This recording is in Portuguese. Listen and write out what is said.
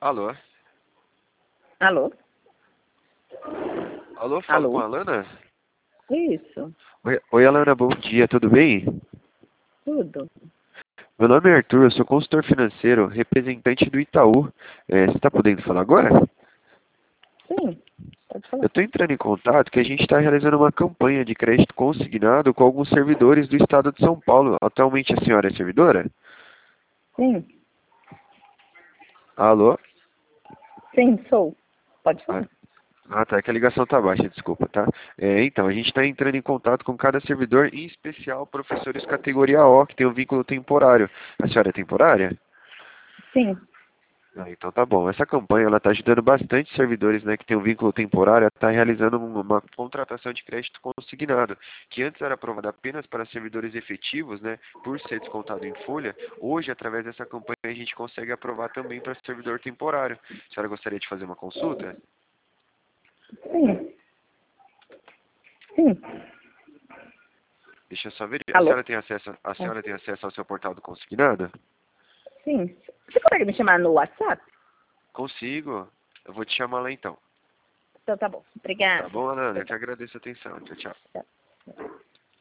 Alô? Alô? Alô, falo com Alô? a Alana? Isso, Oi, Alana, bom dia, tudo bem? tudo. Meu nome é Arthur, eu sou consultor financeiro, representante do Itaú. Você está podendo falar agora? Sim, pode Eu falar. estou entrando em contato que a gente está realizando uma campanha de crédito consignado com alguns servidores do estado de São Paulo. Atualmente a senhora é servidora? Sim, Alô? sim, sou. Pode Ah, falar. tá, é que a ligação tá baixa, desculpa, tá? Então, a gente está entrando em contato com cada servidor, em especial professores categoria O, que tem um vínculo temporário. A senhora é temporária? Sim, Então tá bom. Essa campanha ela está ajudando bastante servidores, né, que tem um vínculo temporário a estar realizando uma contratação de crédito consignado, que antes era aprovada apenas para servidores efetivos, né, por ser descontado em folha. Hoje, através dessa campanha, a gente consegue aprovar também para servidor temporário. A senhora gostaria de fazer uma consulta? sim, sim. Deixa eu só ver. A Alô? senhora tem acesso, a Ah, senhora tem acesso ao seu portal do consignado? sim. Você consegue me chamar no WhatsApp? Consigo. Eu vou te chamar lá então. Então tá bom. Tá Obrigada. bom, Alana? Eu que agradeço a atenção. Tchau, tchau. Tchau.